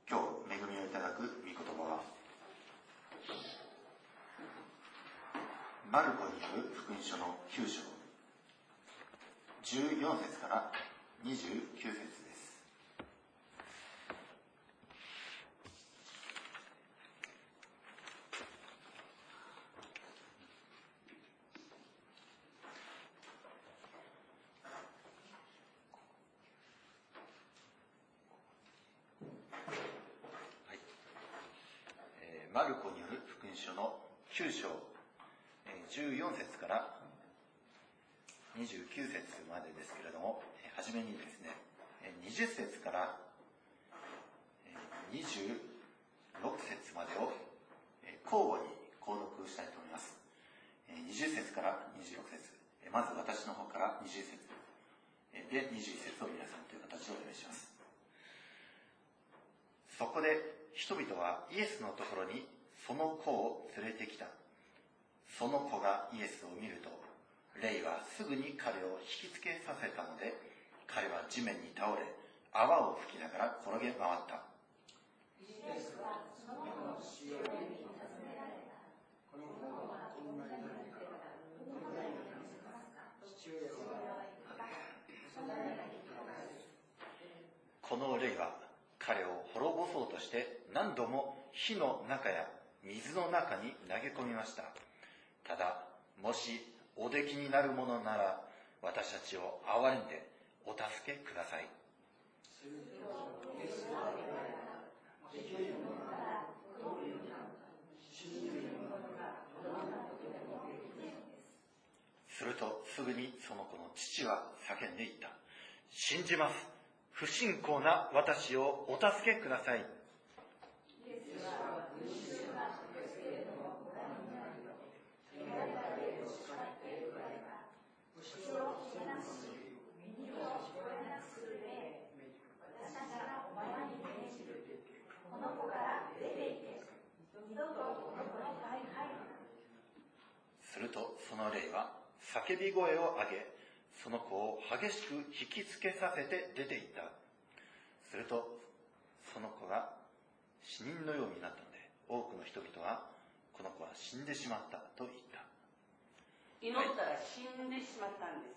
今日恵みをいただく御言葉はマルコによる福音書の9章14節から29節です。マルコによる福音書の9章14節から29節までですけれども、はじめにですね、20節から26節までを交互に購読したいと思います。20節から26節、まず私の方から20節で21節を皆さんという形でお願いします。そこで人々はイエスのところにその子を連れてきた。その子がイエスを見ると、霊はすぐに彼を引きつけさせたので、彼は地面に倒れ、泡を吹きながら転げ回った。イエスはその子の父親に尋ねられた。この子はこんなになってからどのくらいになりますか。父親はこの霊は彼を滅ぼそうとして何度も火の中や水の中に投げ込みました。ただ、もしおできになるものなら、私たちを憐れんでお助けください。するとすぐにその子の父は叫んでいった。信じます。不信仰な私をお助けください。するとその霊は叫び声を上げ、その子を激しく引きつけさせて出ていった。するとその子が死人のようになったので、多くの人々はこの子は死んでしまったと言った。 祈ったら死んでしまったんです。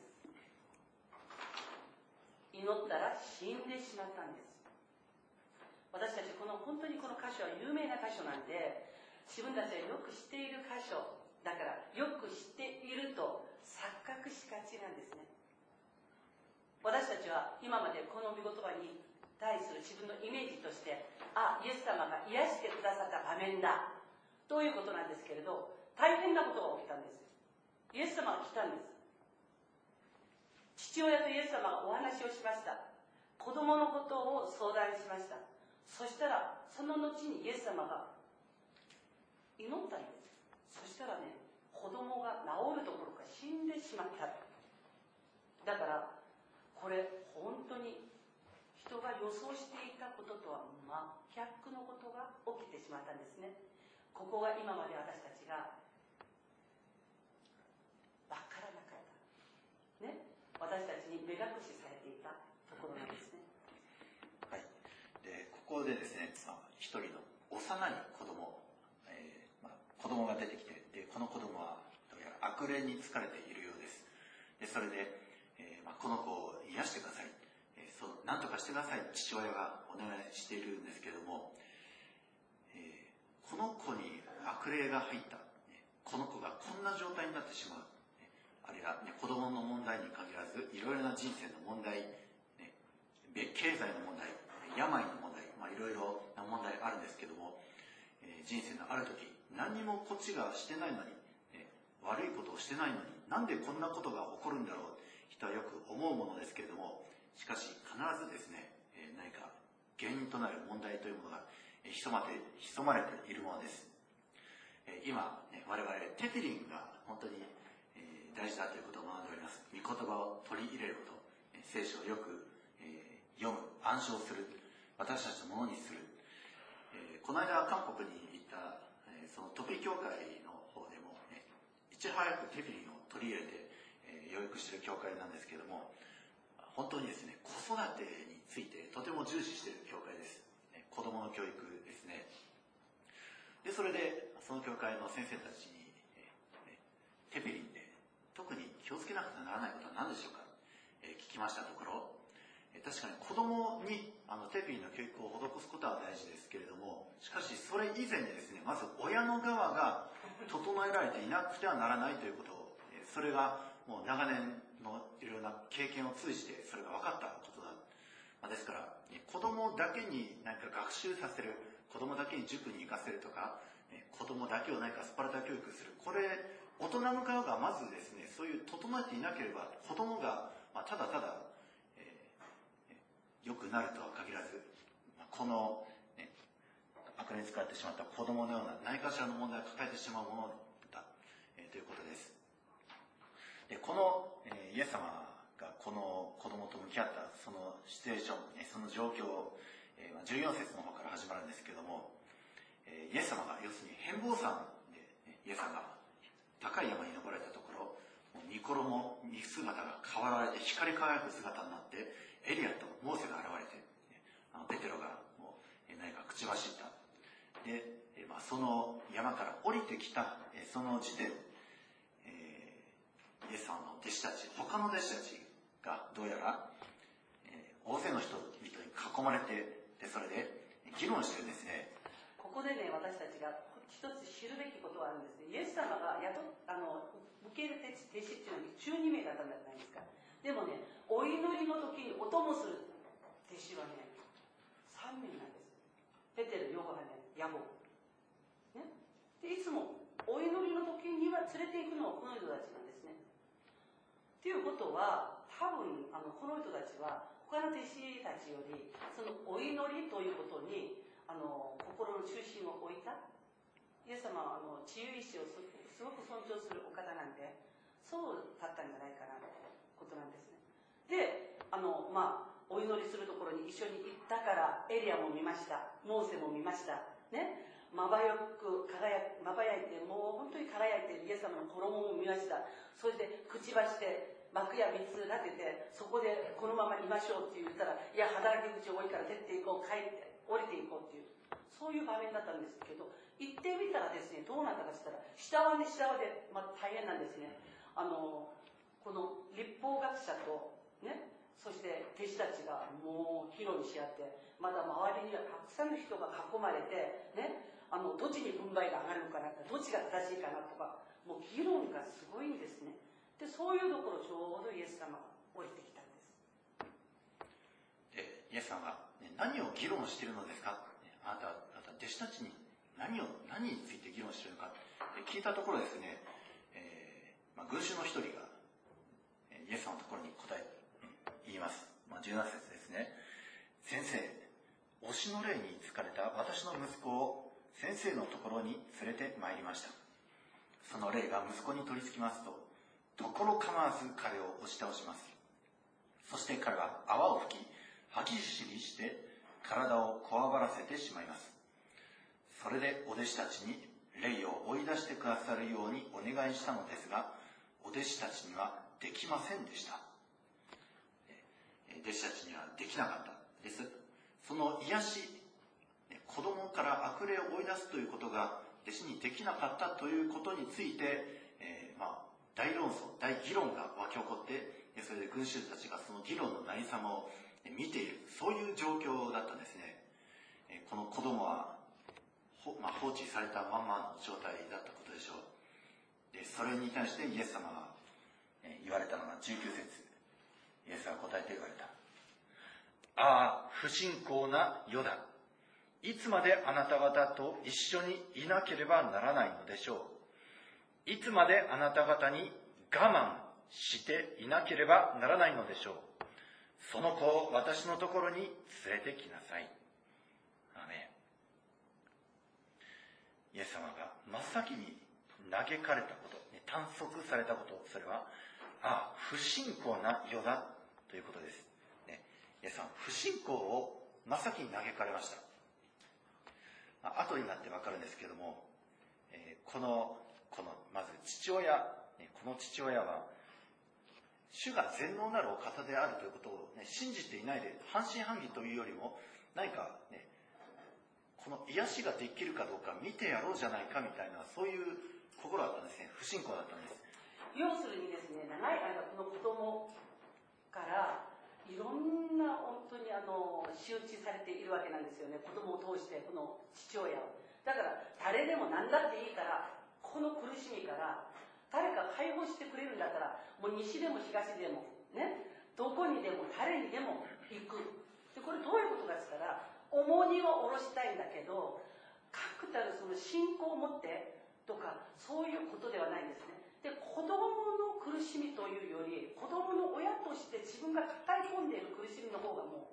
祈ったら死んでしまったんです。私たち本当にこの箇所は有名な箇所なんで、自分たちがよく知っている箇所だからよく知っていると錯覚しがちなんですね。私たちは今までこの御言葉に対する自分のイメージとして、イエス様が癒してくださった場面だということなんですけれど、大変なことが起きたんです。イエス様が来たんです。父親とイエス様がお話をしました。子供のことを相談しました。そしたらその後にイエス様が祈ったんです。そしたらね、子供が治るどころか死んでしまった。だからこれ本当に人が予想していたこととは真逆のことが起きてしまったんですね。ここが今まで私たちが分からなかったね、私たちに目隠しされていたところなんですね。 はい。で、ここでですね、一人の幼い子供、子供が出てきて、でこの子供はどうやら悪霊に疲れているようです。でそれで、この子を癒してください、何とかしてください、父親がお願いしているんですけども、この子に悪霊が入った、この子がこんな状態になってしまう、あるいは、子供の問題に限らずいろいろな人生の問題、経済の問題、病の問題、いろいろな問題あるんですけども、人生のある時、何にもこっちがしてないのに、悪いことをしてないのに、なんでこんなことが起こるんだろう、人はよく思うものですけれども、しかし必ずですね、何か原因となる問題というものが潜まれているものです。今、我々テフィリンが本当に大事だということを学んでおります。御言葉を取り入れること、聖書をよく読む、暗唱する、私たちのものにする。この間韓国に行ったそのトピ教会の方でも、いち早くテフィリンを取り入れて養育している教会なんですけれども、本当にですね、子育てについてとても重視している教会です。子供の教教育ですね。でそれでその教会の先生たちに、テペリンで特に気をつけなくてはならないことは何でしょうか、聞きましたところ、確かに子供にテペリンの教育を施すことは大事ですけれども、しかしそれ以前にですね、まず親の側が整えられていなくてはならないということを、それがもう長年のいろいろな経験を通じてそれが分かったことだ。ですから子供だけに何か学習させる、子供だけに塾に行かせるとか、子供だけを何かスパルタ教育する、これ大人の側がまずですね、そういう整えていなければ子供がただただ良くなるとは限らず、この、悪霊に使われてしまった子供のような何かしらの問題を抱えてしまうものだ、ということです。でこの、イエス様がこの子供と向き合ったそのシチュエーション、その状況を、14節の方から始まるんですけれども、イエス様が要するに変貌山で、イエス様が高い山に登られたところ、御衣身姿が変わられて光り輝く姿になって、エリアとモーセが現れて、ペテロがもう何か口走った。で、その山から降りてきたその時点、イエス様の弟子たち、他の弟子たちがどうやら、大勢の人々に囲まれて、それで議論してるんですね。 ここでね、私たちが一つ知るべきことはあるんですね。イエス様が受け入れて弟子っていうのに12名だったんじゃないですか。でもね、お祈りの時にお供する弟子はね、3名なんです。ペテル、ヨハネ、ヤコブ。ね。で、いつもお祈りの時には連れて行くのはこの人たちなんですね。っていうことは、多分この人たちは他の弟子たちよりそのお祈りということに心の中心を置いた。イエス様は治癒医師をすごく尊重するお方なんで、そうだったんじゃないかなということなんですね。でお祈りするところに一緒に行ったからエリアも見ました、モーセも見ましたね。まばやいて、もう本当に輝いているイエス様の衣も見ました。それで口ばして幕や3つ立てて、そこでこのままいましょうって言ったら、いや働き口多いから出ていこう、帰って降りていこうっていう、そういう場面だったんですけど、行ってみたらですね、どうなったかしたら下はで、大変なんですね。この律法学者とね、そして弟子たちがもう議論し合って、まだ周りにはたくさんの人が囲まれてね、どっちに軍配が上がるのかな、どっちが正しいかなとか、もう議論がすごいんですね。でそういうところちょうどイエス様が降りてきたんです。 でイエス様が、何を議論しているのですか、あなた弟子たちに何について議論しているのかって聞いたところですね、群衆の一人がイエス様のところに答え言います。17節ですね。先生、推しの霊に疲れた私の息子を先生のところに連れてまいりました。その霊が息子に取り付きますと、ところ構わず彼を押し倒します。そして彼は泡を吹き、歯ぎしりして体をこわばらせてしまいます。それでお弟子たちに霊を追い出してくださるようにお願いしたのですが、お弟子たちにはできませんでした。弟子たちにはできなかったです。その癒し、子供から悪霊を追い出すということが弟子にできなかったということについて、大論争、大議論が湧き起こって、それで群衆たちがその議論の何様を見ている、そういう状況だったんですね。この子供は放置されたまんまの状態だったことでしょう。でそれに対してイエス様が言われたのが19節。イエスは答えて言われた。ああ、不信仰な世だ。いつまであなた方と一緒にいなければならないのでしょう。いつまであなた方に我慢していなければならないのでしょう。その子を私のところに連れてきなさい。アーメン。イエス様が真っ先に嘆かれたこと、短足されたこと、それは不信仰な世だということです。イエス様は不信仰を真っ先に嘆かれました。後になってわかるんですけれども、このまず父親、この父親は主が全能なるお方であるということを、信じていないで半信半疑というよりも何か、 この癒しができるかどうか見てやろうじゃないかみたいな、そういう心だったんですね。不信仰だったんです。 要するにですね、長い間この子供からいろんな本当に仕打ちされているわけなんですよね。子供を通してこの父親を。だから誰でも何だっていいから、この苦しみから誰か解放してくれるんだったら、もう西でも東でもね、どこにでも誰にでも行く。でこれどういうことかですから、重荷を下ろしたいんだけど、確たるその信仰を持ってとかそういうことではないんですね。で子供の苦しみというより、子供の親として自分が抱え込んでいる苦しみの方がも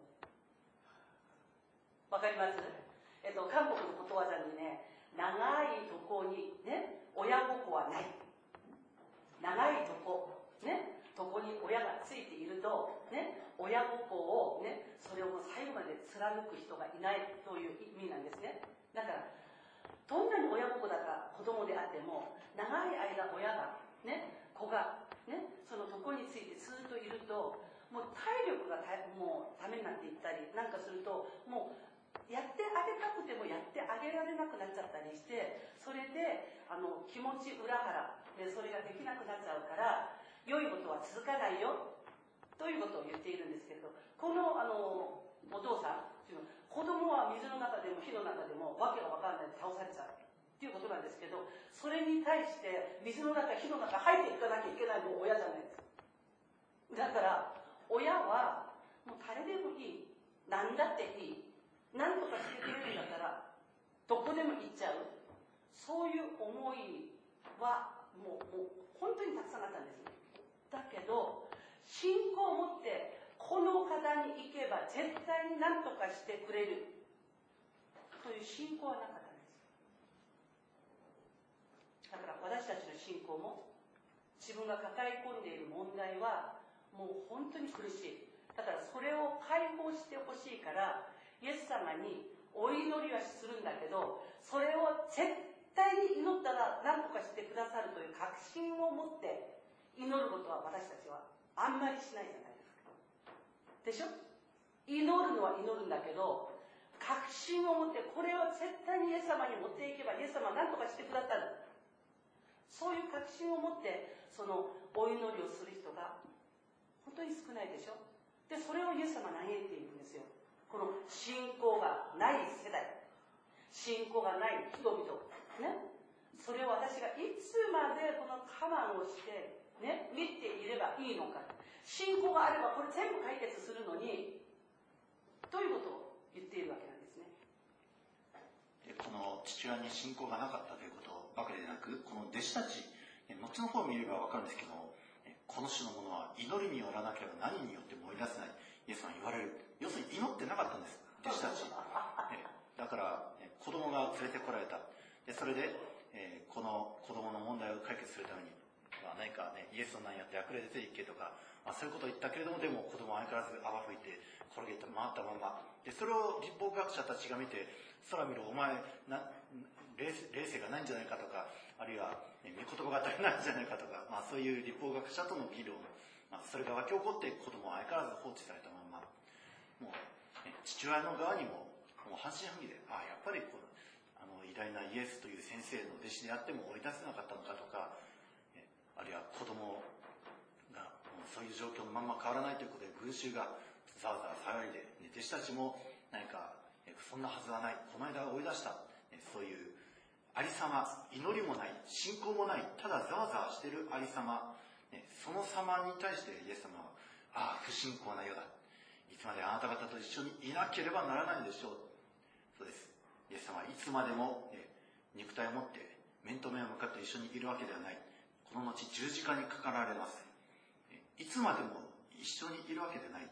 うわかります？韓国のことわざにね、長い床にね親子はない、長い床ね、床に親がついているとね、親子をね、それを最後まで貫く人がいないという意味なんですね。だからどんなに親子だか子供であっても、長い間親がね、子がね、その床についてずっといると、もう体力がもうためになっていったりなんかすると、もうやってあげたくてもやってあげられなくなっちゃったりして、それで気持ち裏腹でそれができなくなっちゃうから、良いことは続かないよということを言っているんですけれど、このお父さん、子供は水の中でも火の中でもわけが分からないで倒されちゃうっていうことなんですけど、それに対して水の中火の中入っていかなきゃいけないのも親じゃないですか。だから親はもう誰でもいい、何だっていい、何とかしてくれるんだったらどこでも行っちゃう、そういう思いはもう本当にたくさんあったんですね。だけど信仰を持ってこの方に行けば絶対に何とかしてくれるという信仰はなかったんです。だから私たちの信仰も、自分が抱え込んでいる問題はもう本当に苦しい。だからそれを解放してほしいから、イエス様にお祈りはするんだけど、それを絶対に祈ったら何とかしてくださるという確信を持って祈ることは私たちはあんまりしないじゃないですか。でしょ？祈るのは祈るんだけど、確信を持ってこれを絶対にイエス様に持っていけばイエス様は何とかしてくださる、そういう確信を持ってそのお祈りをする人が本当に少ないでしょ。でそれをイエス様は嘆いているんですよ。この信仰がない世代、信仰がない人々ね、それを私がいつまでこの我慢をしてね、見ていればいいのか。信仰があればこれ全部解決するのに、ということを言っているわけなんですね。 この父親に信仰がなかったということばかりでなく、この弟子たち、後の方を見れば分かるんですけども、この種のものは祈りによらなければ何によっても追い出せない、イエス様は言われる。要するに祈ってなかったんです、弟子たち。だから子供が連れてこられた。でそれでこの子供の問題を解決するために、何かね、イエスの名によって悪霊出ていけとか、そういうことを言ったけれども、でも子供は相変わらず泡吹いて転げて回ったままで、それを立法学者たちが見て、空見ろお前霊性がないんじゃないかとか、あるいは御言葉が足りないんじゃないかとか、そういう立法学者との議論、それが沸き起こって子供は相変わらず放置されたまま、もう、父親の側にももう半信半疑で、やっぱりこの偉大なイエスという先生の弟子であっても追い出せなかったのかとか、あるいは子供がそういう状況のまま変わらないということで群衆がざわざわ騒いで、弟子たちも何かそんなはずはない、この間追い出した、そういうありさま、祈りもない、信仰もない、ただざわざわしているありさま、その様に対してイエス様は、不信仰なようだ、いつまであなた方と一緒にいなければならないでしょう。そうです。イエス様はいつまでも肉体を持って面と面を向かって一緒にいるわけではない。この後十字架にかかられます。いつまでも一緒にいるわけではない。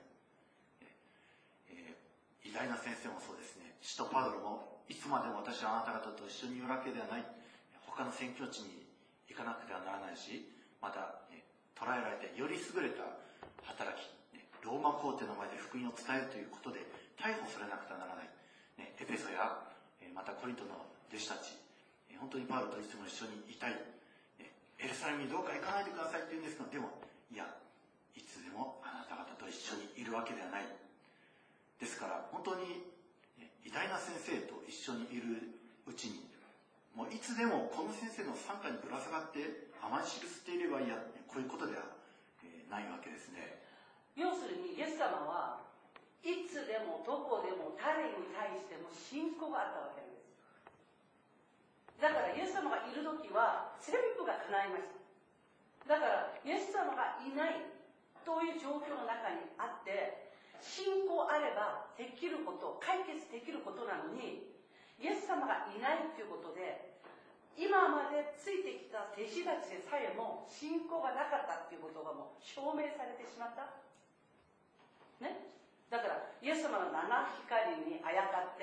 偉大な先生もそうですね。使徒パウロもいつまでも私はあなた方と一緒にいるわけではない。他の宣教地に行かなくてはならないし、また捕らえられてより優れた働き、ローマ皇帝の前で福音を伝えるということで逮捕されなくてはならない。エペソやまたコリントの弟子たち、本当にパウロといつも一緒にいたい。エルサレムにどうか行かないでくださいって言うんですけど、でもいや、いつでもあなた方と一緒にいるわけではない。ですから本当に偉大な先生と一緒にいるうちに、もういつでもこの先生の傘下にぶら下がって甘い汁吸っていればいいや、こういうことではないわけですね。 要するにイエス様はいつでもどこでも誰に対しても信仰があったわけなんです。だからイエス様がいる時は全部が叶いました。だからイエス様がいないという状況の中にあって、信仰あればできること、解決できることなのに、イエス様がいないということで、今までついてきた弟子たちでさえも信仰がなかったということがもう証明されてしまった。ね。だからイエス様の七光にあやかって、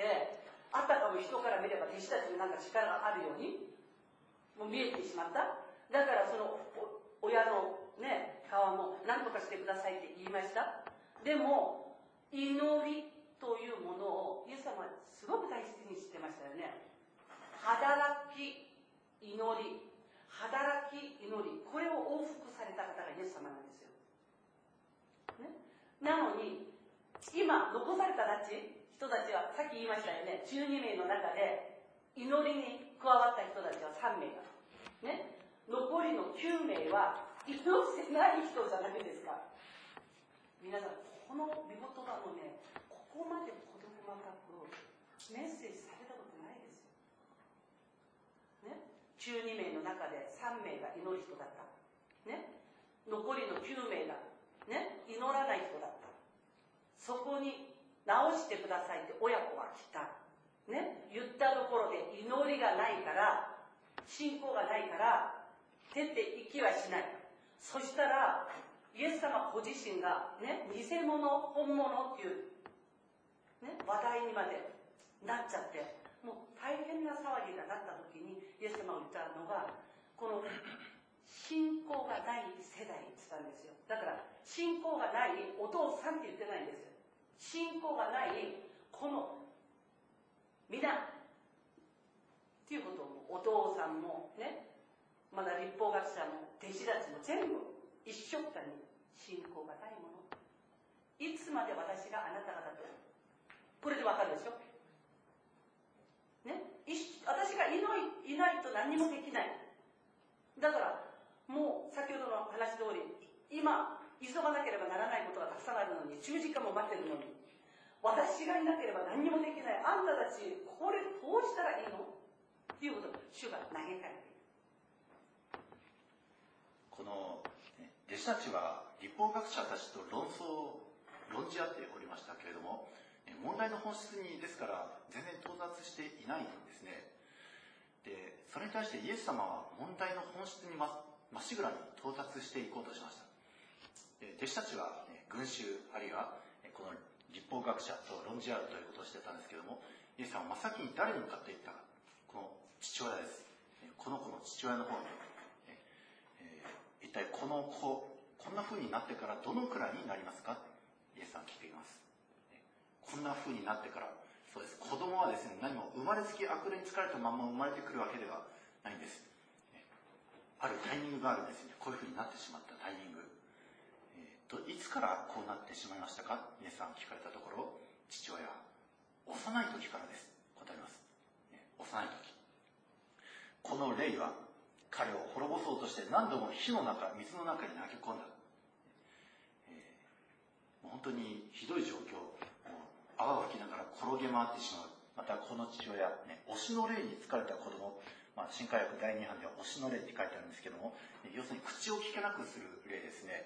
あたかも人から見れば弟子たちになんか力があるようにもう見えてしまった。だからその親のね、顔も何とかしてくださいって言いました。でも祈りというものをイエス様はすごく大切にしてましたよね。働き祈り、働き祈り、これを往復された方がイエス様なんですよ、ね、なのに今残された人たちはさっき言いましたよね、12名の中で祈りに加わった人たちは3名だ、ね、残りの9名は祈ってない人じゃないですか。皆さんこの御言葉のね、ここまで事細かくメッセージされたことないですよ、ね、12名の中で3名が祈る人だった、ね、残りの9名が、ね、祈らない人だった。そこに直してくださいって親子が来た、ね、言ったところで祈りがないから、信仰がないから出て行きはしない。そしたらイエス様ご自身が、ね、偽物本物っていう、ね、話題にまでなっちゃって、もう大変な騒ぎがなった時にイエス様が言ったのが、この信仰がない世代って言ったんですよ。だから信仰がないお父さんって言ってないんですよ。信仰がないこの皆っていうことをお父さんもね、まだ律法学者も弟子たちも全部一緒くたに信仰がないもの。いつまで私があなた方と、これでわかるでしょ、ね、私がいないと何もできない。だからもう先ほどの話通り、今急がなければならないことがたくさんあるのに、十字架も待ってるのに、私がいなければ何もできない、あんたたちこれどうしたらいいのっていうことを主が投げかけている。 この弟子たちは律法学者たちと論じ合っておりましたけれども、問題の本質にですから全然到達していないんですね。でそれに対してイエス様は問題の本質にまっしぐらに到達していこうとしました。弟子たちは群衆あるいはこの律法学者と論じ合うということをしてたんですけれども、イエス様は真っ先に誰に向かって言ったか、この父親です。この子の父親の方に、一体この子こんな風になってからどのくらいになりますか、イエスさん聞いています。こんな風になってから、そうです、子供はですね、何も生まれつき悪霊に疲れたまま生まれてくるわけではないんです。あるタイミングがあるんですね。こういう風になってしまったタイミング、いつからこうなってしまいましたか、イエスさん聞かれたところ、父親は幼い時からです、答えます。幼い時、この霊は彼を滅ぼそうとして何度も火の中、水の中に投げ込んだ。本当にひどい状況、泡を吹きながら転げ回ってしまう。またこの父親、推しの霊に疲れた子供、新海訳第2版では推しの霊って書いてあるんですけども、要するに口を聞けなくする霊ですね。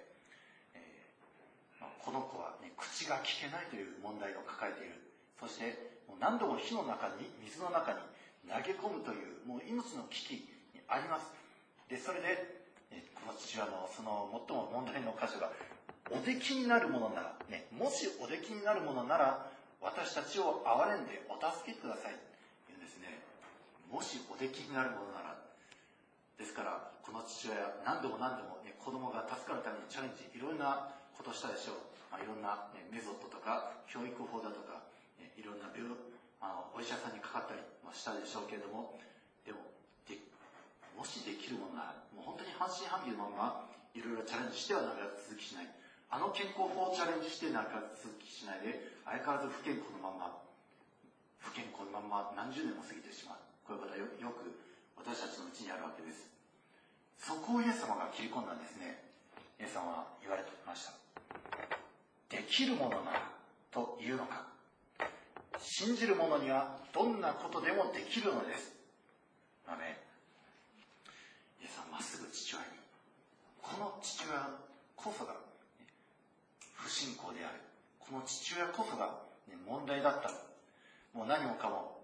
この子は、口が聞けないという問題を抱えている。そしてもう何度も火の中に水の中に投げ込むというもう命の危機にあります。でそれでこの父親のその最も問題の箇所が、おできになるものなら、もしおできになるものなら私たちを憐れんでお助けくださいと言うんですね。もしおできになるものならですから、この父親何度も子供が助かるためにチャレンジ、いろんなことをしたでしょう。いろんなメソッドとか教育法だとか、いろんなお医者さんにかかったりしたでしょうけれども、でももしできるものなら、もう本当に半信半疑のままいろいろチャレンジしてはなかなか続きしない。健康法をチャレンジしてなかなか続きしないで、相変わらず不健康のまま、 不健康のまま何十年も過ぎてしまう。こういうことはよく私たちのうちにあるわけです。そこをイエス様が切り込んだんですね。イエス様は言われていました。できるものならというのか。信じる者にはどんなことでもできるのです。アメン。イエス様はまっすぐ父親に、この父親こそが不信仰である。この父親こそが問題だった。もう何もかも、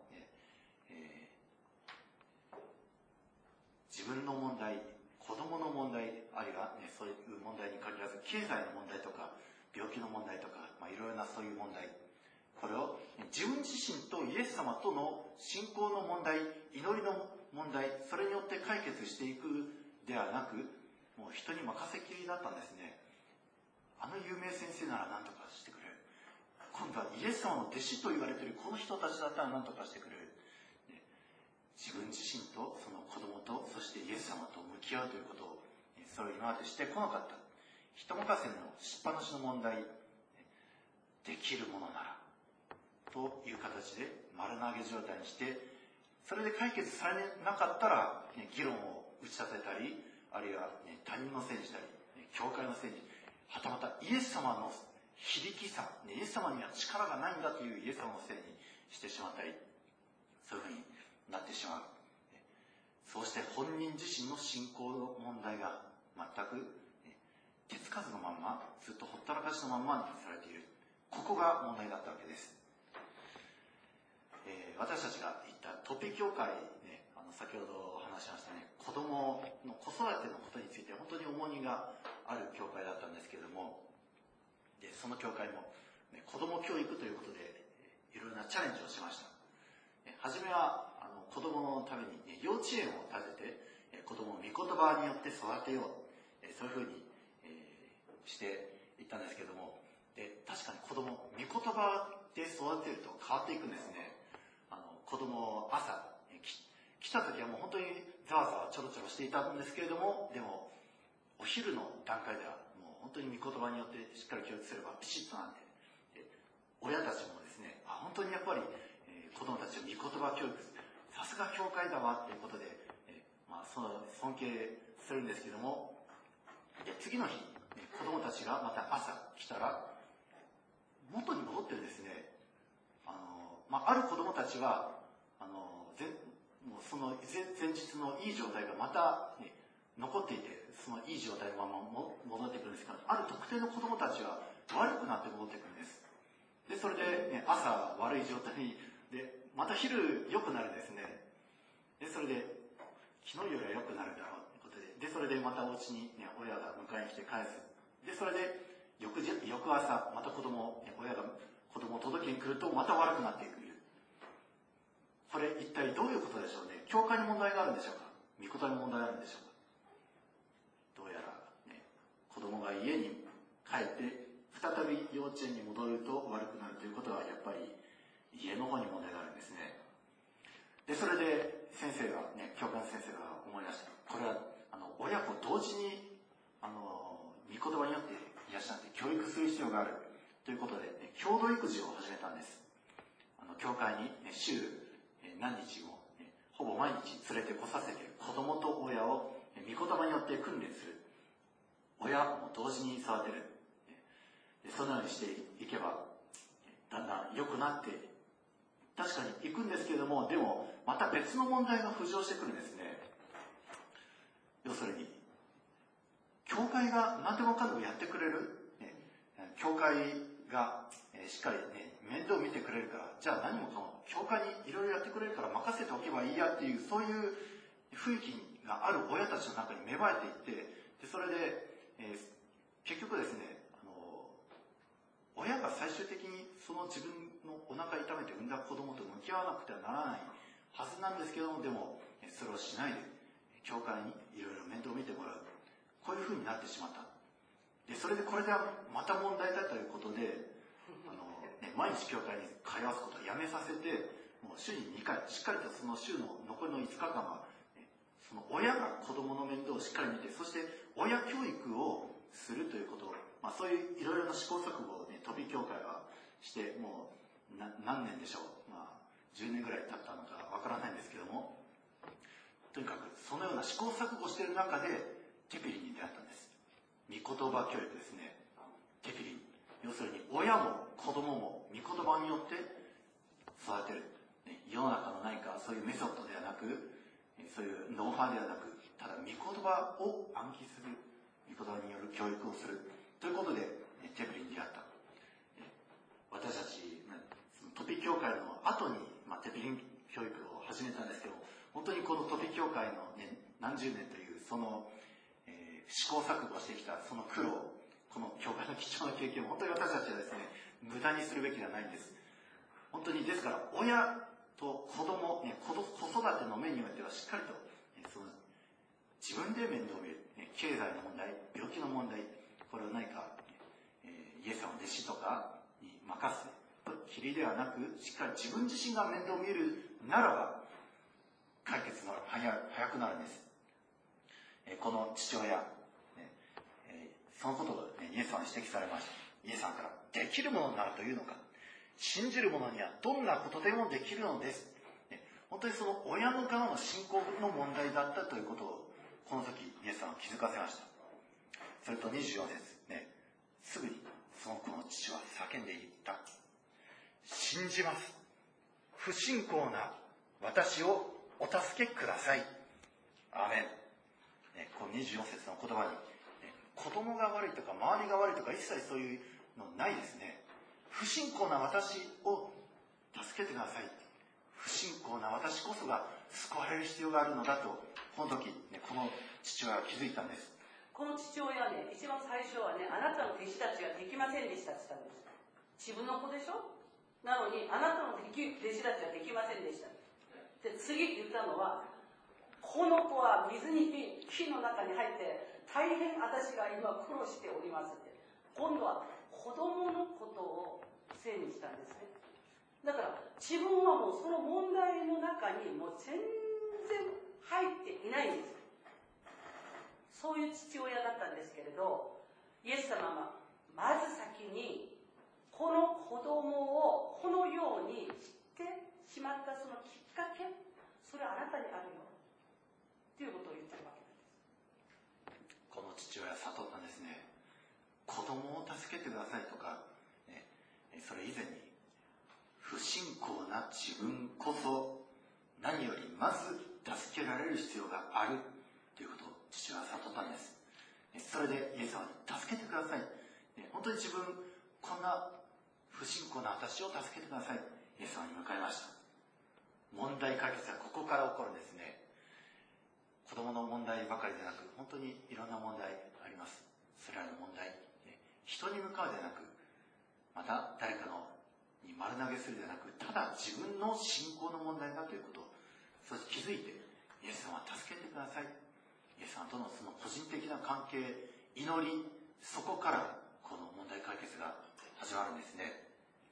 自分の問題、子供の問題、あるいは、そういう問題に限らず、経済の問題とか、病気の問題とか、いろいろなそういう問題、これを自分自身とイエス様との信仰の問題、祈りの問題、それによって解決していくではなく、もう人に任せきりだったんですね。あの有名先生なら何とかしてくれる。今度はイエス様の弟子と言われているこの人たちだったら何とかしてくれる。自分自身とその子供と、そしてイエス様と向き合うということを、それを今までしてこなかった。人任せのしっぱなしの問題、できるものならという形で丸投げ状態にして、それで解決されなかったら、議論を打ち立てたり、あるいは、他人のせいにしたり、教会のせいに、はたまたイエス様の非力さ、イエス様には力がないんだというイエス様のせいにしてしまったり、そういうふうになってしまう。そうして本人自身の信仰の問題が全く手つかずのまんま、ずっとほったらかしのまんまにされている。ここが問題だったわけです。私たちが行ったトピ教会、先ほど話しましたね、子供の子育てのことについて本当に重荷がある教会だったんですけれども、でその教会も、子供教育ということでいろいろなチャレンジをしました。初めは子供のために、幼稚園を建てて、子供を御言葉によって育てよう、そういうふうに、していったんですけれども、で確かに子供御言葉で育てると変わっていくんですね。子供朝来た時はもう本当にざわざわちょろちょろしていたんですけれども、でもお昼の段階ではもう本当に御言葉によってしっかり教育すればピシッとなんで、親たちもですね、本当にやっぱり、子供たちを御言葉教育、さすが教会だわっていうことで、その尊敬するんですけども、で次の日子供たちがまた朝来たら元に戻ってるんですね。ある子供たちはもうその前日のいい状態がまた、残っていて、そのいい状態のまま戻ってくるんですが、ある特定の子供たちは悪くなって戻ってくるんです。でそれで、朝悪い状態でまた昼良くなるんですね。でそれで昨日よりは良くなるだろうということで、それでまたお家に、親が迎えに来て返す。でそれで翌朝また親が子供を届けに来るとまた悪くなっていく。これ一体どういうことでしょうね。教会に問題があるんでしょうか。御言葉に問題があるんでしょうか。どうやら、子供が家に帰って再び幼稚園に戻ると悪くなるということはやっぱり家の方に問題があるんですね。でそれで先生が教会の先生が思い出した。これは親子同時に御言葉によって養って教育する必要があるということで、共同育児を始めたんです。教会に、週何日も、ほぼ毎日連れてこさせて子供と親を御言葉によって訓練する。親も同時に育てる。そのようにしていけばだんだん良くなって確かに行くんですけれども、でもまた別の問題が浮上してくるんですね。要するに教会が何でもかんでもやってくれる、教会がしっかり面倒を見てくれるから、じゃあ何もかも教会にいろいろやってくれるから任せておけばいいやっていう、そういう雰囲気がある親たちの中に芽生えていって、でそれで、結局ですね、親が最終的にその自分のお腹痛めて産んだ子供と向き合わなくてはならないはずなんですけども、でもそれをしないで教会にいろいろ面倒を見てもらう、こういうふうになってしまった。でそれでこれでまた問題だということで、毎日教会に通わすことをやめさせて、もう週に2回しっかりとその週の残りの5日間は、その親が子供の面倒をしっかり見て、そして親教育をするということを、そういういろいろな試行錯誤を飛び教会はして、もう何年でしょう、 10年ぐらい経ったのかわからないんですけども、とにかくそのような試行錯誤している中でテピリに出会ったんです。御言葉教育ですね。テピリン、要するに親も子供も御言葉によって育てる。世の中の何かそういうメソッドではなく、そういうノウハウではなく、ただ御言葉を暗記する、御言葉による教育をするということでテピリに出会った。私たちトピ教会の後に、テピリン教育を始めたんですけど、本当にこのトピ教会の、何十年というその、試行錯誤してきたその苦労、この教会の貴重な経験を本当に私たちはですね、無駄にするべきではないんです。本当にですから親と子供、子育ての面においてはしっかりと、その自分で面倒を見る、経済の問題、病気の問題、これを何か、イエス様の弟子とかに任せきりではなく、しっかり自分自身が面倒を見るならば解決が早くなるんです。この父親、そのことを、イエス様に指摘されました。イエス様から、できるものならというのか、信じる者にはどんなことでもできるのです。本当にその親の側の信仰の問題だったということをこの時イエス様は気づかせました。それと24節、すぐにその子の父は叫んでいった。信じます。不信仰な私をお助けください。アーメン。この24節の言葉に、子供が悪いとか周りが悪いとか一切そういうのないですね。不信仰な私を助けてください。不信仰な私こそが救われる必要があるのだと、この時、この父親は気づいたんです。 この父親は一番最初はあなたの弟子たちができませんでしたって言ったんです。自分の子でしょ。なのにあなたの弟子たちはできませんでした。で、次言ったのは、この子は火の中に入って大変私が今苦労しておりますって。今度は子供のことをせいにしたんですね。だから自分はもうその問題の中にもう全然入っていないんです。そういう父親だったんですけれど、イエス様はまず先にこの子供をこのようにしてしまったそのきっかけ、それはあなたにあるよということを言ってるわけなんです。 この父親は悟ったんですね。子供を助けてくださいとか、それ以前に不信仰な自分こそ何よりまず助けられる必要があるということを父親は悟ったんです。それでイエス様に助けてください。本当に自分こんな不信仰な私を助けてください。イエス様に向かいました。問題解決はここから起こるんですね。子供の問題ばかりでなく、本当にいろんな問題あります。それらの問題、人に向かうでなく、また誰かに丸投げするでなく、ただ自分の信仰の問題だということを、そして気づいて、イエス様は助けてください。イエス様とのその個人的な関係、祈り、そこからこの問題解決が始まるんですね。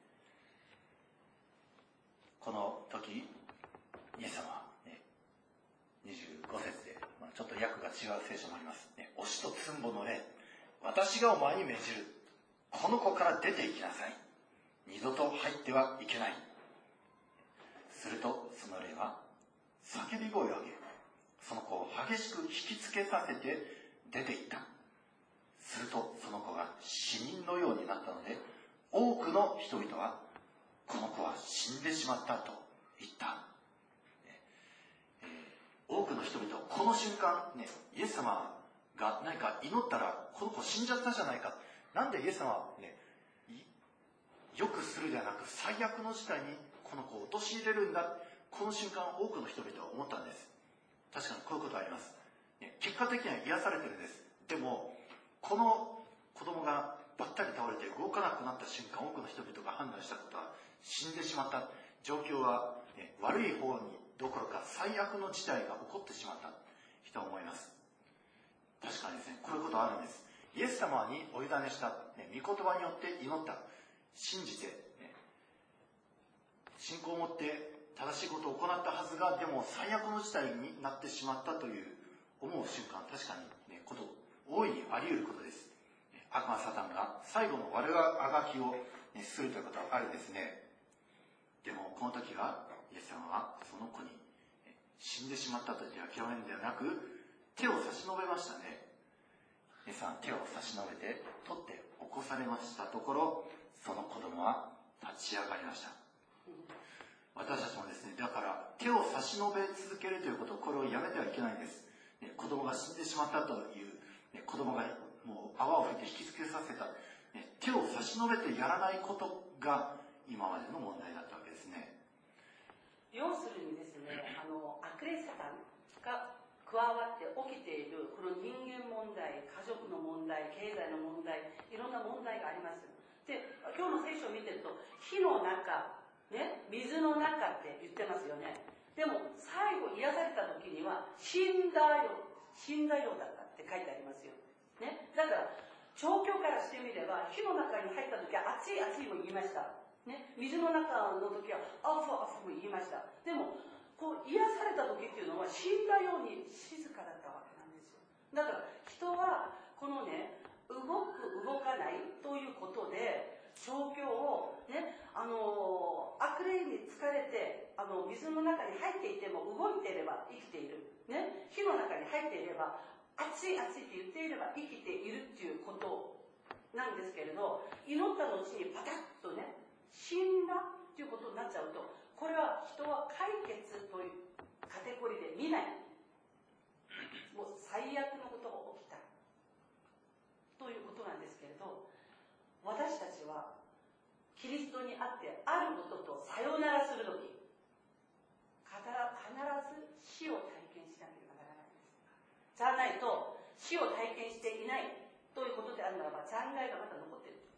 この時、イエス様は、25節で、ちょっと訳が違う聖書もあります。おしとつんぼの霊、私がお前に命じる。この子から出て行きなさい。二度と入ってはいけない。するとその霊は叫び声を上げ、その子を激しく引きつけさせて出て行った。するとその子が死人のようになったので、多くの人々はこの子は死んでしまったと言った。多くの人々はこの瞬間、イエス様が何か祈ったらこの子死んじゃったじゃないか。なんでイエス様はよくするではなく最悪の事態にこの子を陥れるんだ。この瞬間多くの人々は思ったんです。確かにこういうことあります。結果的には癒されてるんです。でもこの子供がばったり倒れて動かなくなった瞬間、多くの人々が判断したことは死んでしまった。状況は悪い方にどころか最悪の事態が起こってしまった人は思います。確かにですね、こういうことあるんです。イエス様にお委ねした、御言葉によって祈った、信じて、信仰を持って正しいことを行ったはずが、でも最悪の事態になってしまったという思う瞬間、確かに、こと大いにあり得ることです。悪魔サタンが最後の悪あがきをするということはあるんですね。でもこの時はイエス様はその子に死んでしまったと言って諦めるんではなく、手を差し伸べましたね。イエス様は手を差し伸べて取って起こされましたところ、その子供は立ち上がりました。私たちもですね、だから手を差し伸べ続けるということ、これをやめてはいけないんです。子供が死んでしまったという、子供がもう泡を吹いて引きつけさせた、手を差し伸べてやらないことが今までの問題だったわけですね。 要するにですね、悪霊サタンが加わって起きているこの人間問題、家族の問題、経済の問題、いろんな問題があります。で、今日の聖書を見てると、火の中、ね、水の中って言ってますよね。でも最後癒された時には死んだようだったって書いてありますよ、ね、だから状況からしてみれば火の中に入った時は熱いも言いました、ね、水の中の時はアフも言いました。でもこう癒された時っていうのは死んだように静かだったわけなんですよ。だから人はこのね、動く動かないということで状況をね、悪霊に疲れて水の中に入っていても動いていれば生きている、ね、火の中に入っていれば熱いって言っていれば生きているっていうことなんですけれど、祈った後にパタッとね死んだっていうことになっちゃうと、これは人は解決というカテゴリーで見ない、もう最悪のことが起きたということなんですけれど、私たちはキリストにあってあることとさよならするとき、必ず死を体験しなければならないんです。じゃないと死を体験していないということであるならば、残骸がまだ残っている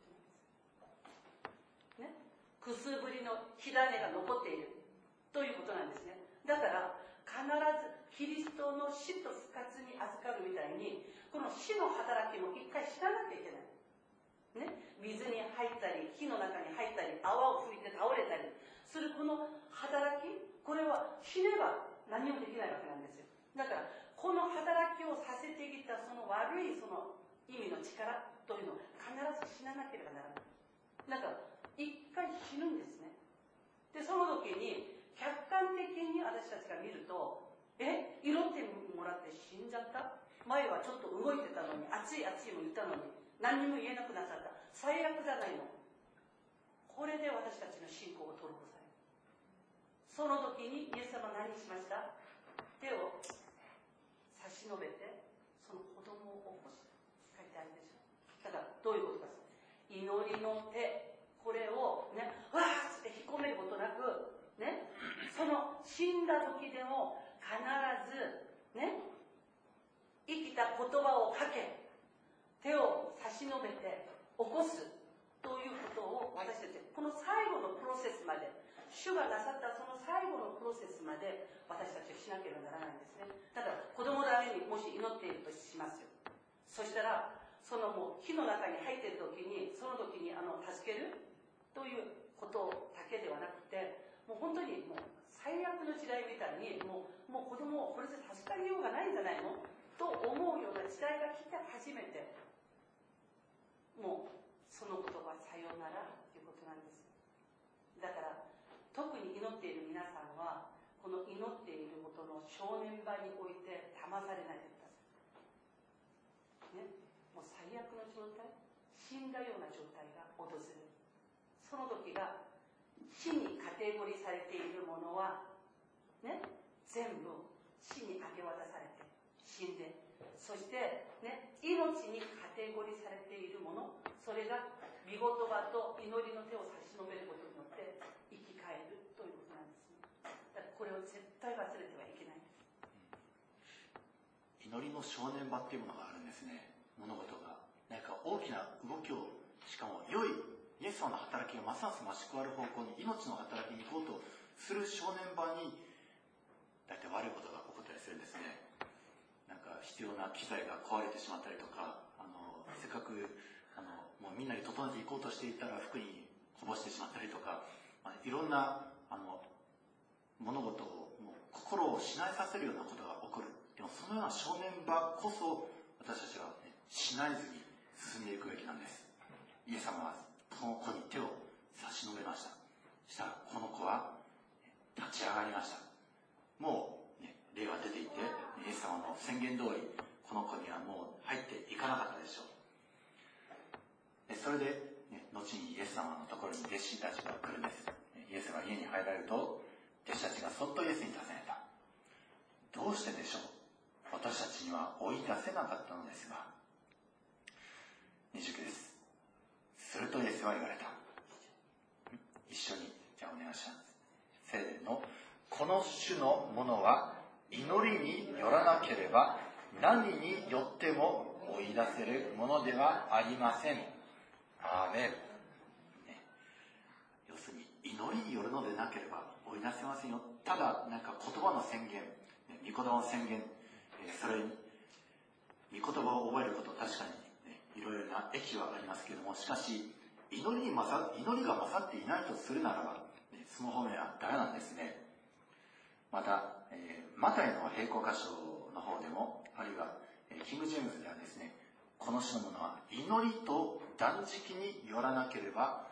ということなんです、ね、くすぶりの火種が残っているということなんですね。だから必ずキリストの死と復活に預かるみたいに、この死の働きも一回知らなきゃいけないね、水に入ったり火の中に入ったり泡を吹いて倒れたりするこの働き、これは死ねば何もできないわけなんですよ。だからこの働きをさせてきたその悪いその意味の力というのを必ず死ななければならない。だから一回死ぬんですね。でその時に客観的に私たちが見ると、祈ってもらって死んじゃった、前はちょっと動いてたのに熱いも言ったのに何にも言えなくなっちゃった、最悪じゃないの。これで私たちの信仰を取るこされる。その時にイエス様は何しました？手を差し伸べてその子供を起こした書いてあるでしょ。だからどういうことか、祈りの手、これをねわーって引っ込めることなくね、その死んだ時でも必ずね生きた言葉をかけ、手を差し伸べて起こすということを私たちこの最後のプロセスまで、主がなさったその最後のプロセスまで私たちはしなければならないんですね。だから子供のためにもし祈っているとしますよ。そしたらそのもう火の中に入っている時に、その時に助けるということだけではなくて、もう本当にもう最悪の時代みたいにもう子供をこれで助かりようがないんじゃないのと思うような時代が来て初めて、もうその言葉さよならということなんです。だから特に祈っている皆さんはこの祈っていることの正念場において騙されないでください、ね、もう最悪の状態、死んだような状態が訪れる。その時が死にカテゴリされているものは、ね、全部死に明け渡されて死んで、そして、ね、命にカテゴリされているもの、それが御言葉と祈りの手を差し伸べることによって生き返るということなんですね。だからこれを絶対忘れてはいけないんです。 祈りの正念場っていうものがあるんですね。物事が何か大きな動きを、しかも良いイエス様の働きがますます増し加わる方向に、命の働きに行こうとする正念場に大体悪いことが起こったりするんですね。なんか必要な機材が壊れてしまったりとか、せっかくもうみんなに整えていこうとしていたら服にこぼしてしまったりとか、いろんな物事をもう心をしないさせるようなことが起こる。でもそのような正念場こそ私たちは、ね、しないずに進んでいくべきなんです。イエス様はこの子に手を差し伸べました。そしたらこの子は立ち上がりました。もう、ね、霊は出ていって、イエス様の宣言通り、この子にはもう入っていかなかったでしょう。それで、ね、後にイエス様のところに弟子たちが来るんです。イエスが家に入られると、弟子たちがそっとイエスに尋ねた。どうしてでしょう？私たちには追い出せなかったのですが。29です。するとイエスは言われた。一緒に、じゃあお願いします。せーの。この種のものは祈りによらなければ何によっても追い出せるものではありません。アーメン。要するに祈りによるのでなければ追い出せませんよ。ただなんか言葉の宣言、御言葉の宣言、それに御言葉を覚えること、確かに、いろいろな益はありますけれども、しかし祈りが勝っていないとするならば、その方面はダメなんですね。また、マタイの並行箇所の方でも、あるいはキング・ジェームズではですね、この種のものは祈りと断食によらなければ、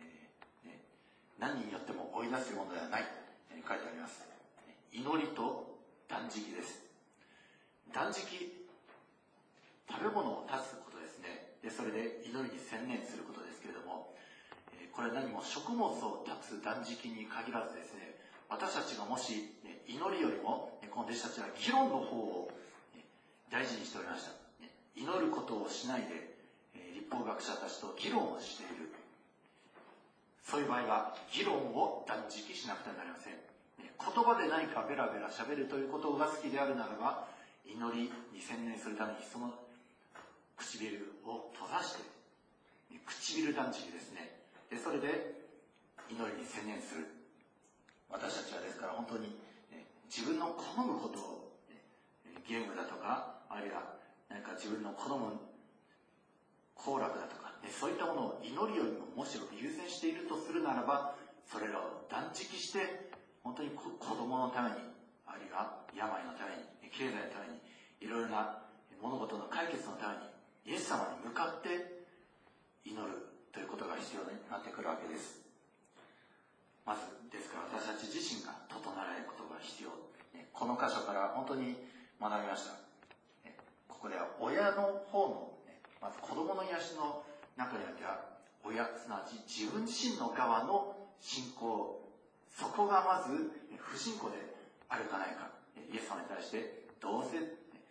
何によっても追い出すものではない、書いてあります。祈りと断食です。断食、食べ物を断つことですね。でそれで祈りに専念することですけれども、これは何も食物を断つ断食に限らずですね、私たちがもし祈りよりもこの弟子たちは議論の方を大事にしておりました。祈ることをしないで律法学者たちと議論をしている。そういう場合は議論を断食しなくてはなりません。言葉で何かベラベラ喋るということが好きであるならば、祈りに専念するためにその唇を閉ざして、唇断食ですね。でそれで祈りに専念する。私たちはですから本当に自分の好むことをゲームだとか、あるいは何か自分の好む好楽だとか、そういったものを祈りよりもむしろ優先しているとするならば、それらを断食して本当に子供のために、あるいは病のために、経済のために、いろいろな物事の解決のためにイエス様に向かって祈るということが必要になってくるわけです。まずですから私たち自身が整えられることが必要。この箇所から本当に学びました。ここでは親の方の、まず子供の癒しの中においては、親、すなわち自分自身の側の信仰、そこがまず不信仰であるかないか。イエス様に対してどうせ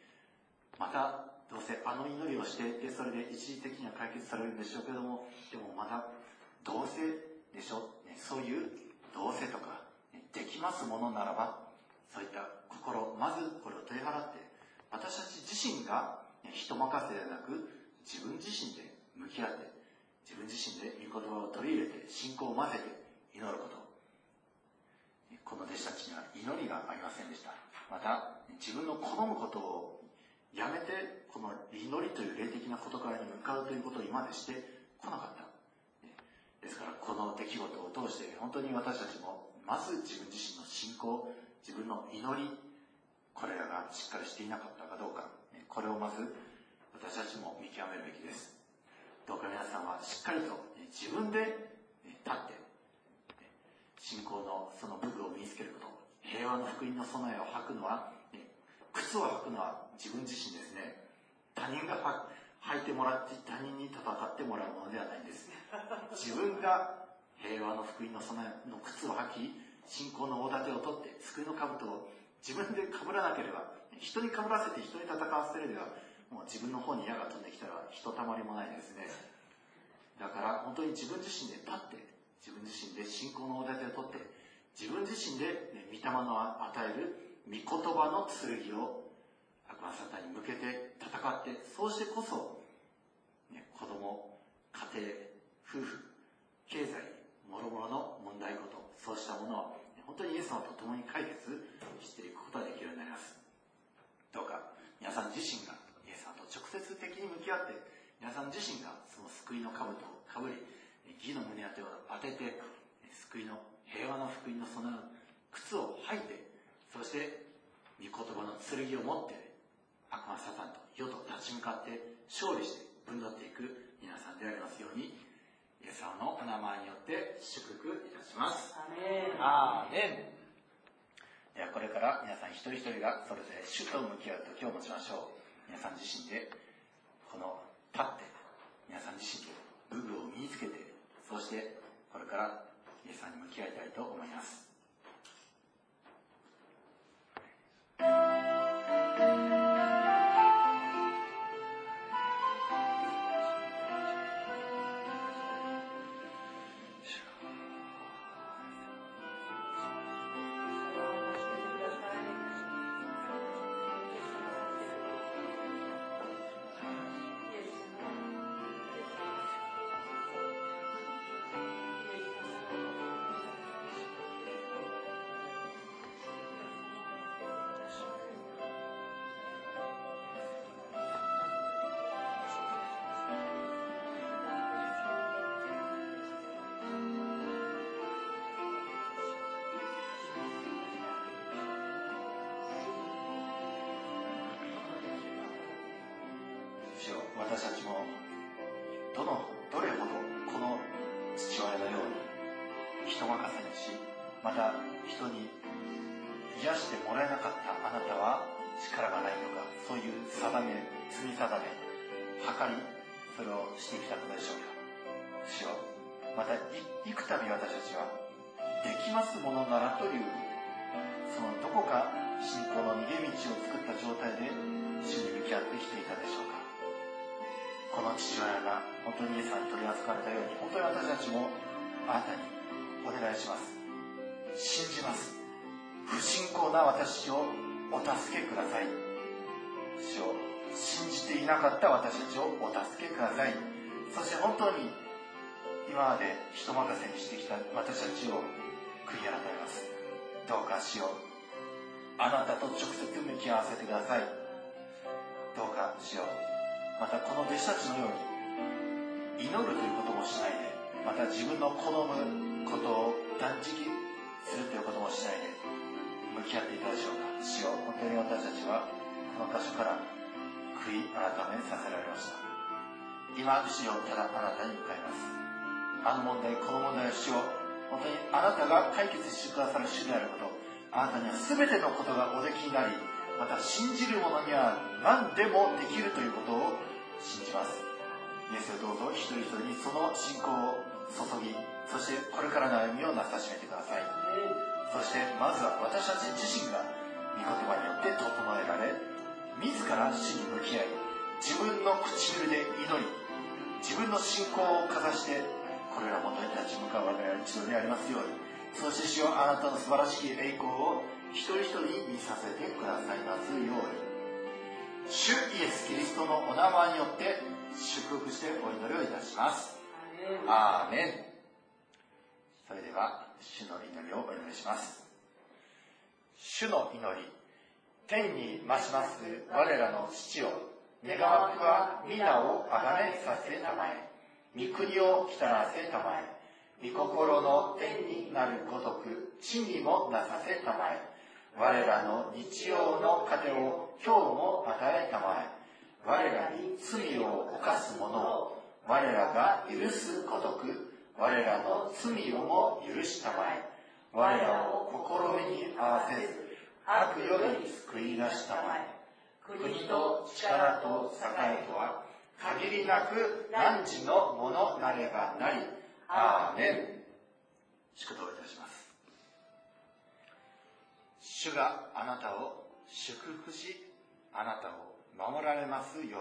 あの祈りをしてでそれで一時的には解決されるんでしょうけども、でもまたどうせでしょ、そういうどうせとかできますものならば、そういった心、まずこれを取り払って、私たち自身が人任せではなく自分自身で向き合って、自分自身で御言葉を取り入れて信仰を混ぜて祈ること。この弟子たちには祈りがありませんでした。また自分の好むことをやめて、この祈りという霊的な事柄に向かうということを今までしてこなかった。ですからこの出来事を通して本当に私たちもまず自分自身の信仰、自分の祈り、これらがしっかりしていなかったかどうか、これをまず私たちも見極めるべきです。どうか皆さんはしっかりと自分で立って信仰のその武具を身につけること、平和の福音の備えを履くのは、靴を履くのは自分自身ですね。他人が履いてもらって、他人に戦ってもらうものではないんです。自分が平和の福音の備えの靴を履き、信仰の大盾を取って救いの兜を自分で被らなければ、人に被らせて人に戦わせるでは、もう自分の方に矢が飛んできたらひとたまりもないですね。だから本当に自分自身で立って、自分自身で信仰の大盾を取って、自分自身で御霊の与える御言葉の剣を悪魔サタンに向けて戦って、そうしてこそ、子供、家庭、夫婦、経済、もろもろの問題事、そうしたものを本当にイエス様と共に解決していくことができるようになります。どうか皆さん自身がイエス様と直接的に向き合って、皆さん自身がその救いの兜をかぶり、義の胸当てを当てて、救いの平和の福音の備えの靴を履いて、そして御言葉の剣を持って悪魔サタンと世と立ち向かって勝利してぶんどっていく皆さんでありますように、イエス様のお名前によって祝福いたします。 アメン。 アーメン。 ではこれから皆さん一人一人がそれぞれ主と向き合う時を持ちましょう。皆さん自身でこの立って皆さん自身で武具を身につけて、そうしてこれからイエス様に向き合いたいと思います。私たちもどれほどこの父親のように人任せにし、また人に癒してもらえなかったあなたは力がないとか、そういう積み定め、計り、それをしてきたことでしょうか。主よ、また幾度私たちはできますものならという、そのどこか信仰の逃げ道を作った状態で主に向き合ってきていたでしょうか。この父親が本当にイエス様に取り扱われたように、本当に私たちもあなたにお願いします。信じます。不信仰な私をお助けください。主を信じていなかった私たちをお助けください。そして本当に今まで人任せにしてきた私たちを悔い改めます。どうか主よ、あなたと直接向き合わせてください。どうか主よ、またこの弟子たちのように祈るということもしないで、また自分の好むことを断食するということもしないで向き合っていたでしょうか。主よ、本当に私たちはこの箇所から悔い改めさせられました。今主よ、ただあなたに向かいます。あの問題、この問題を主よ、本当にあなたが解決してくださる主であること、あなたには全てのことがおできになり、また信じる者には何でもできるということを信じます。イエスをどうぞ一人一人にその信仰を注ぎ、そしてこれからの歩みをなさしめてください。そしてまずは私たち自身が御言葉によって整えられ、自ら主に向き合い、自分の唇で祈り、自分の信仰をかざしてこれら元に立ち向かう我々が一度でありますように、そして主よ、あなたの素晴らしい栄光を一人一人に見させてくださいますように、主イエスキリストのお名前によって祝福してお祈りをいたします。アーメン。それでは主の祈りをお祈りします。主の祈り。天に増します我らの父よ、願わくは皆をあがめさせたまえ、御国を来たらせたまえ、御心の天になるごとく地にもなさせたまえ、我らの日曜の糧を今日も与えたまえ、我らに罪を犯す者を我らが許すごとく我らの罪をも許したまえ、我らを試みに合わせず悪より救い出したまえ、国と力と栄とは限りなく汝のものなればなり。アーメン。祝祷いたします。主があなたを祝福し、あなたを守られますように。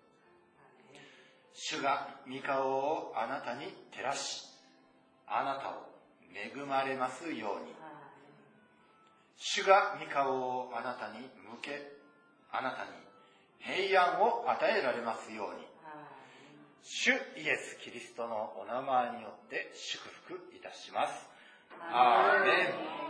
主が御顔をあなたに照らし、あなたを恵まれますように。主が御顔をあなたに向け、あなたに平安を与えられますように。主イエス・キリストのお名前によって祝福いたします。アーメン。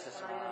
謝します。